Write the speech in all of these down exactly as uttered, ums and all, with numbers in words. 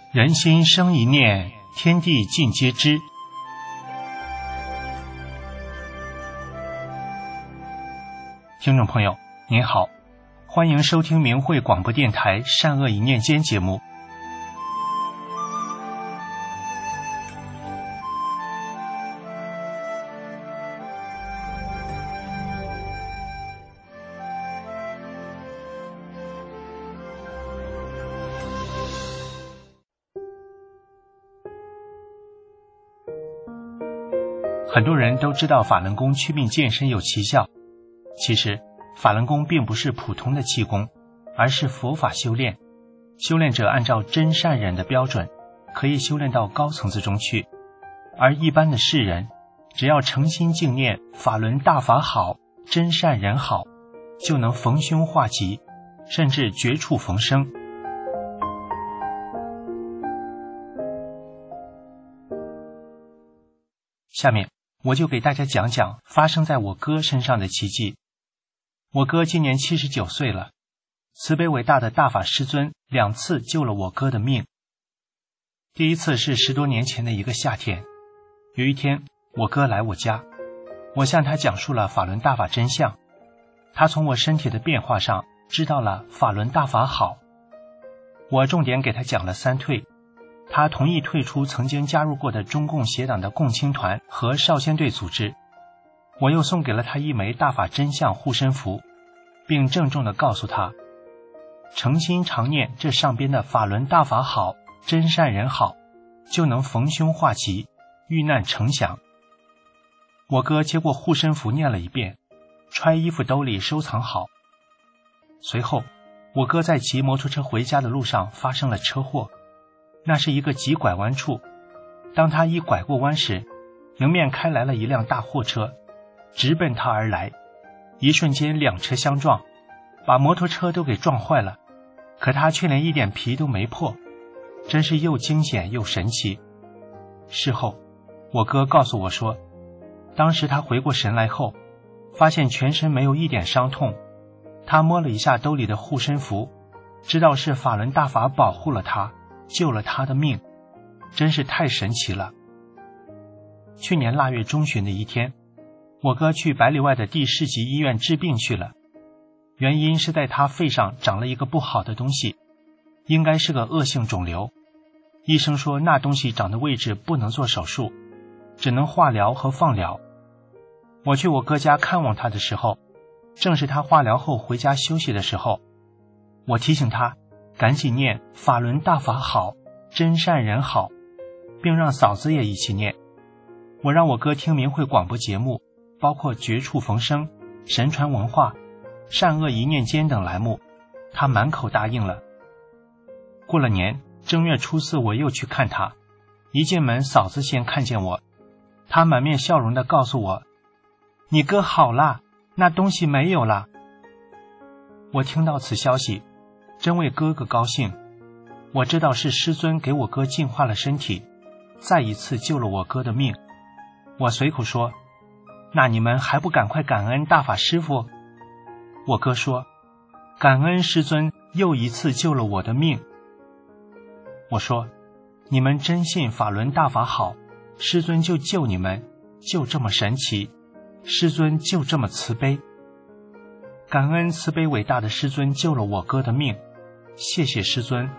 人心生一念，天地尽皆知。听众朋友您好，欢迎收听明慧广播电台善恶一念间节目。很多人都知道法轮功祛病健身有奇效，其实法轮功并不是普通的气功，而是佛法修炼。修炼者按照真善忍的标准，可以修炼到高层次中去，而一般的世人只要诚心敬念法轮大法好，真善忍好，就能逢凶化吉，甚至绝处逢生。下面我就给大家讲讲发生在我哥身上的奇迹。我哥今年七十九岁了，慈悲伟大的大法师尊两次救了我哥的命。第一次是十多年前的一个夏天，有一天我哥来我家，我向他讲述了法轮大法真相，他从我身体的变化上知道了法轮大法好。我重点给他讲了三退，他同意退出曾经加入过的中共协党的共青团和少先队组织。我又送给了他一枚大法真相护身符，并郑重地告诉他，诚心常念这上边的法轮大法好，真善人好，就能逢凶化吉，遇难成祥。我哥接过护身符念了一遍，揣衣服兜里收藏好。随后我哥在骑摩托车回家的路上发生了车祸，那是一个急拐弯处，当他一拐过弯时，迎面开来了一辆大货车，直奔他而来，一瞬间两车相撞，把摩托车都给撞坏了，可他却连一点皮都没破，真是又惊险又神奇。事后我哥告诉我说，当时他回过神来后，发现全身没有一点伤痛，他摸了一下兜里的护身符，知道是法轮大法保护了他，救了他的命，真是太神奇了。去年腊月中旬的一天，我哥去百里外的第市级医院治病去了，原因是在他肺上长了一个不好的东西，应该是个恶性肿瘤。医生说那东西长的位置不能做手术，只能化疗和放疗。我去我哥家看望他的时候，正是他化疗后回家休息的时候，我提醒他赶紧念法轮大法好，真善人好，并让嫂子也一起念。我让我哥听明慧广播节目，包括绝处逢生、神传文化、善恶一念间等栏目，他满口答应了。过了年正月初四我又去看他，一进门嫂子先看见我，她满面笑容地告诉我，你哥好啦，那东西没有啦。我听到此消息真为哥哥高兴，我知道是师尊给我哥净化了身体，再一次救了我哥的命。我随口说，那你们还不赶快感恩大法师父？我哥说，感恩师尊又一次救了我的命。我说，你们真信法轮大法好，师尊就救你们，就这么神奇，师尊就这么慈悲。感恩慈悲伟大的师尊救了我哥的命，谢谢师尊。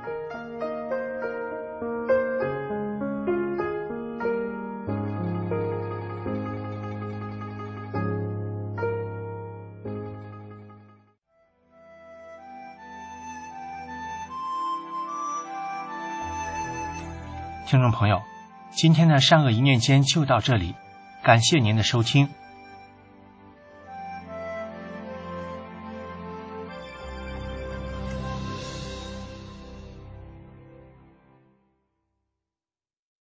听众朋友，今天的善恶一念间就到这里，感谢您的收听，